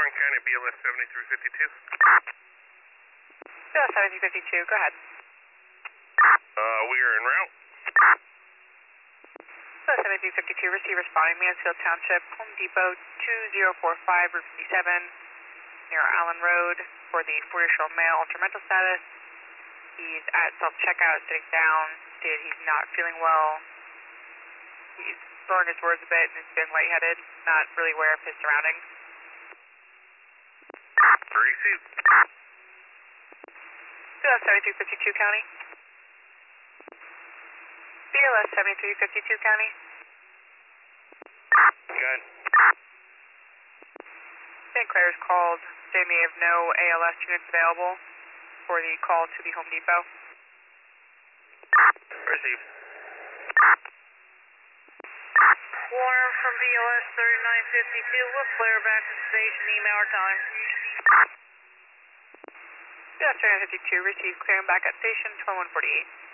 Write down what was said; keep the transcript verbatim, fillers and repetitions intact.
Warren County, B L S seventy-three fifty-two. B L S seventy-three fifty-two, go ahead. Uh, we are en route. B L S seventy-three fifty-two, receive responding Mansfield Township, Home Depot two zero four five, Route fifty-seven, near Allen Road, for the forty-year-old male, ultra mental status. He's at self-checkout, sitting down, stated he's not feeling well. He's slurring his words a bit and is feeling lightheaded, not really aware of his surroundings. Receive. B L S seventy-three fifty-two, County. B L S seventy-three fifty-two, County. Good. Saint Clair's called. They may have no A L S units available for the call to the Home Depot. Receive. Warren from B L S thirty-nine fifty-two, we'll flare back to the station, email our time. B L S thirty-nine fifty-two, receive clearing back at station twenty-one forty-eight.